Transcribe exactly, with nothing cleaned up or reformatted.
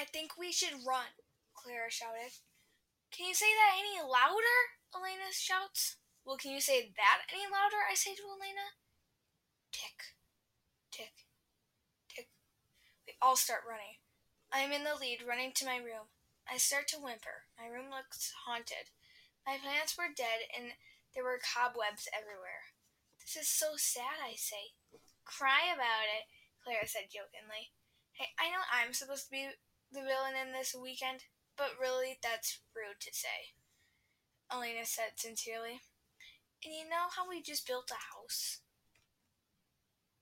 I think we should run, Clara shouted. Can you say that any louder? Elena shouts. Well, can you say that any louder? I say to Elena. Tick, tick, tick. We all start running. I am in the lead, running to my room. I start to whimper. My room looks haunted. My plants were dead, and there were cobwebs everywhere. This is so sad, I say. Cry about it, Clara said jokingly. Hey, I know I'm supposed to be the villain in this weekend, but really that's rude to say, Elena said sincerely. And you know how we just built a house?